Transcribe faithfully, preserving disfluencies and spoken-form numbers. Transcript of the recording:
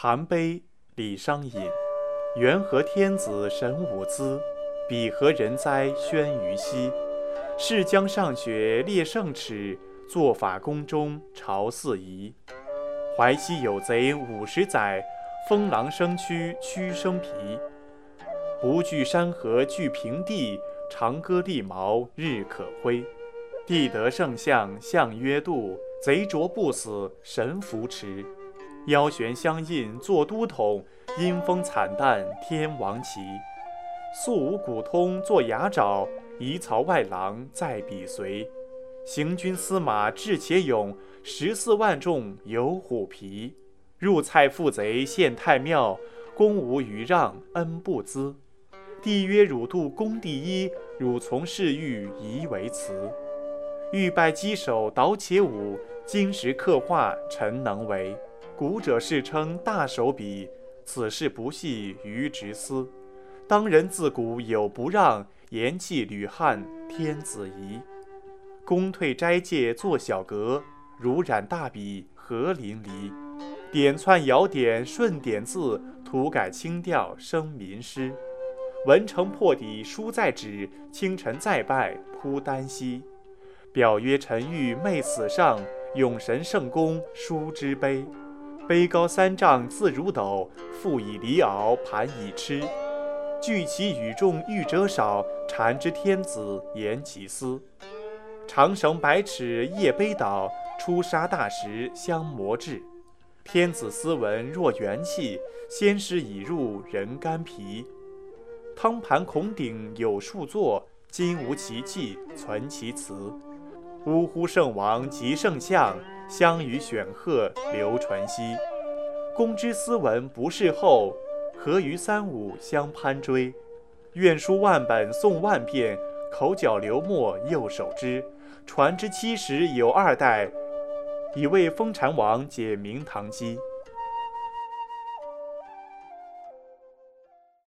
韩碑李商隐，元和天子神武资，彼何人哉宣于西。是将上雪列圣齿，做法宫中朝四夷。淮西有贼五十载，风狼生蛆屈生皮。不惧山河惧平地，长歌利矛日可挥。帝得圣相相曰度，贼着不死神扶持。腰悬相印作都统，阴风惨淡天王旗。素无古通作牙爪，夷曹外郎在彼随。行军司马智且勇，十四万众有虎皮。入蔡负贼献太庙，公无余让恩不资。帝曰汝度公第一，汝从事欲宜为辞。欲拜稽首导且舞，金石刻画臣能为。古者世称大手笔，此事不系于直思。当人自古有不让，言弃吕汉天子仪。公退斋戒作小格，如染大笔何淋漓。点窜摇点顺点字，涂改清调生民诗。文成破底书在纸，清晨再拜铺丹溪。表曰陈玉媚死上，永神圣公书之碑。碑高三丈字如斗，覆以离鳌盘以吃。聚其与众欲者少，禅之天子言其思。长绳百尺夜碑倒，出沙大石相磨制。天子斯文若元气，先师已入人肝脾。汤盘孔鼎有数座，今无其迹存其词。呜呼圣王及圣相，相与选鹤流传兮。公之斯文不世后，何于三五相攀追。愿书万本诵万遍，口角流墨右手之。传之七十有二代，以为封禅王解明堂机。